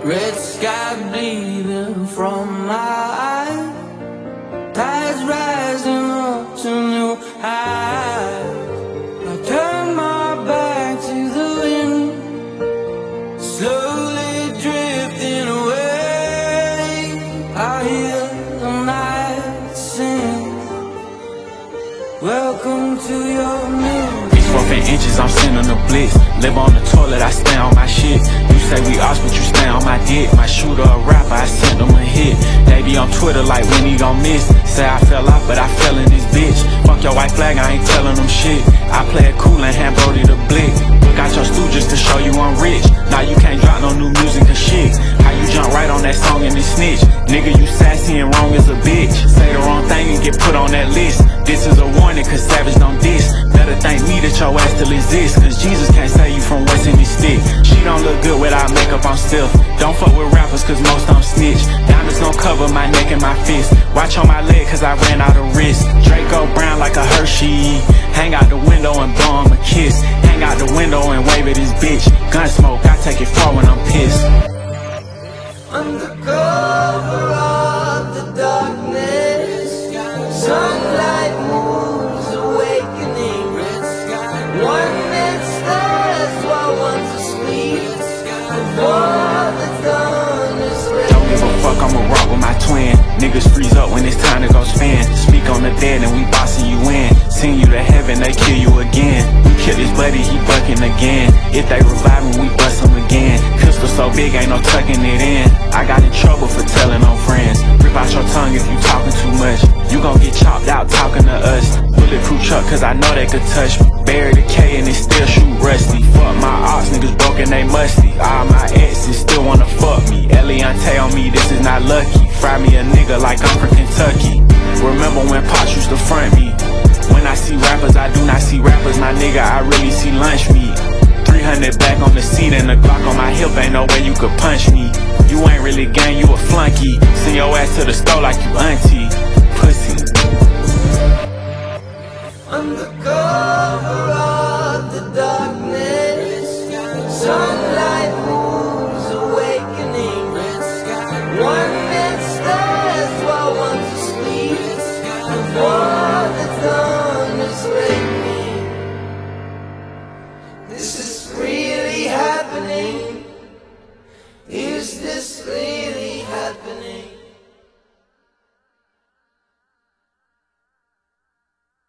Red sky bleeding from my eyes, tides rising up to new highs. I turn my back to the wind, slowly drifting away. I hear the night sing, welcome to your new. 4 inches, I'm sending the blitz. Live on the toilet, I stay on my shit. You say we ops, but you stay on my dick. My shooter a rapper, I send him a hit. They be on Twitter like when he gon' miss. Say I fell off, but I fell in this bitch. Fuck your white flag, I ain't telling them shit. I play it cool and hand Brody the blick. Look out your stooges to show you I'm rich. Now you can't drop no new music or shit. How you jump right on that song and then snitch? Nigga, you sassy and wrong as a bitch. Say the wrong thing and get put on that list. This is a warning, cause Savage don't diss. Better thank me that your ass still exists, cause Jesus can't save you from what's in his stick. She don't look good without makeup on stiff. Don't fuck with rappers cause most don't snitch. Diamonds gon' cover my neck and my fist. Watch on my leg cause I ran out of wrist. Draco Brown like a Hershey. Hang out the window and blow him a kiss. Hang out the window and wave at his bitch. Gun smoke, I take it far when I'm pissed. Under cover of the darkness, sunlight moves awakening. One that stares while one's asleep, before the dawn is ready. Don't give a fuck, I'ma rock with my twin. Niggas freeze up when it's time to go spin. Speak on the dead and we bossing you in. Send you to heaven, they kill you again. We kill his buddy, he bucking again. If they revive him, we bust him again. Pistol so big, ain't no tucking it in. I got in trouble for telling on friends. Rip out your tongue if you talking too much. You gon' get chopped out talking to us. Bulletproof truck, cause I know they could touch me. Bury the K and it still shoot rusty. Fuck my ops, niggas broke and they musty. All my exes still wanna fuck me. Eliante on me, this is not lucky. Fry me a nigga like I'm from Kentucky. Remember when Pops used to front me? When I see rappers, I do not see rappers. My nigga, I really see lunch meat. 300 back on the seat and the Glock on my hip, ain't no way you could punch me. You ain't really gang, you a flunky. Send your ass to the store like you auntie. Pussy. Under cover of the darkness,